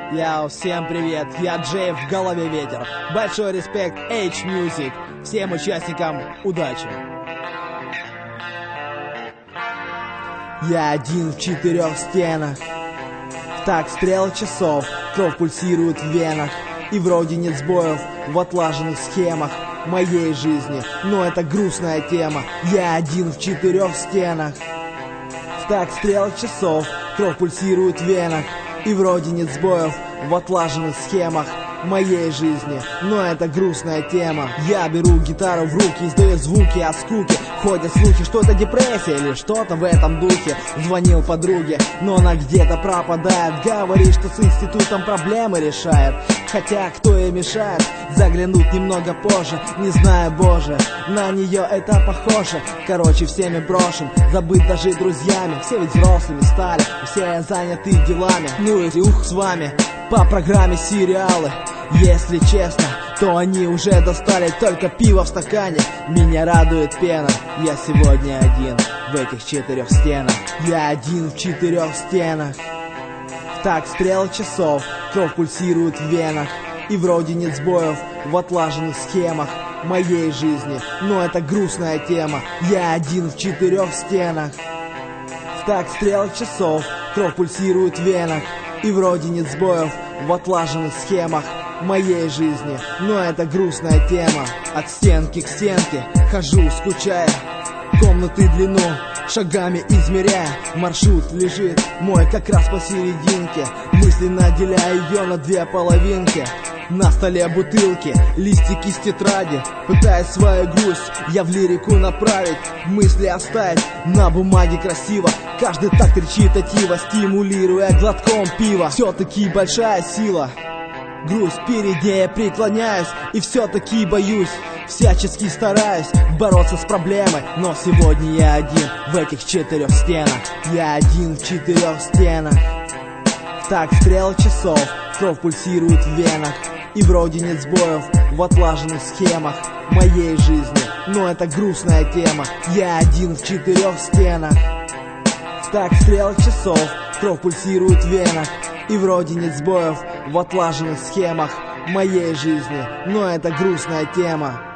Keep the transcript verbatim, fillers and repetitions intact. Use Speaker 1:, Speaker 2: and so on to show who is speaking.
Speaker 1: Яу, всем привет, я Джей, в голове ветер. Большой респект H-Music. Всем участникам удачи. Я один в четырех стенах. Так стрел часов, кровь пульсирует в венах. И вроде нет сбоев в отлаженных схемах моей жизни, но это грустная тема. Я один в четырех стенах. Так стрел часов, кровь пульсирует в венах. И вроде нет сбоев в отлаженных схемах моей жизни, но это грустная тема. Я беру гитару в руки, издаю звуки от скуки. Ходят слухи, что это депрессия или что-то в этом духе. Звонил подруге, но она где-то пропадает. Говорит, что с институтом проблемы решает. Хотя кто ей мешает заглянуть немного позже. Не знаю, боже, на нее это похоже. Короче, всеми брошен, забыть даже друзьями. Все ведь взрослыми стали, все заняты делами. Ну и ух с вами по программе сериалы. Если честно, то они уже достали. Только пиво в стакане меня радует пена. Я сегодня один в этих четырех стенах. Я один в четырех стенах. Так стрел часов, кровь пульсирует в венах. И вроде нет сбоев в отлаженных схемах моей жизни, но это грустная тема. Я один в четырех стенах. Так стрел часов, кровь пульсирует в венах. И вроде нет сбоев в отлаженных схемах моей жизни, но это грустная тема. От стенки к стенке хожу, скучая, комнаты длину шагами измеряя. Маршрут лежит мой как раз посерединке, мысленно деля ее на две половинки. На столе бутылки, листики с тетради. Пытаясь свою грусть я в лирику направить, мысли оставить на бумаге красиво. Каждый так речитатива, стимулируя глотком пива. Все-таки большая сила. Грусть перед ней я преклоняюсь и все-таки боюсь. Всячески стараюсь бороться с проблемой, но сегодня я один в этих четырех стенах. Я один в четырех стенах. Так стрел часов, кровь пульсирует в венах. И вроде нет сбоев в отлаженных схемах моей жизни, но это грустная тема. Я один в четырех стенах. Так стрел часов, кровь пульсирует в венах. И вроде нет сбоев в отлаженных схемах моей жизни, но это грустная тема.